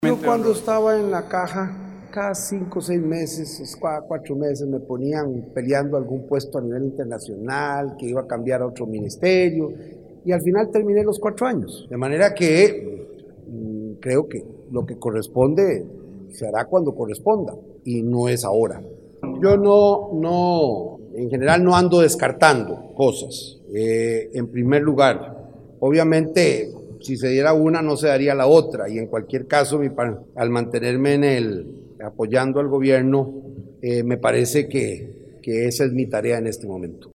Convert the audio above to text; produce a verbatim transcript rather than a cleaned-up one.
Yo cuando estaba en la caja, cada cinco o seis meses, cada cuatro meses me ponían peleando algún puesto a nivel internacional, que iba a cambiar a otro ministerio, y al final terminé los cuatro años. De manera que mmm, creo que lo que corresponde se hará cuando corresponda, y no es ahora. Yo no, no, en general no ando descartando cosas. Eh, en primer lugar, obviamente, si se diera una, no se daría la otra, y en cualquier caso, mi, al mantenerme en el, apoyando al gobierno, eh, me parece que, que esa es mi tarea en este momento.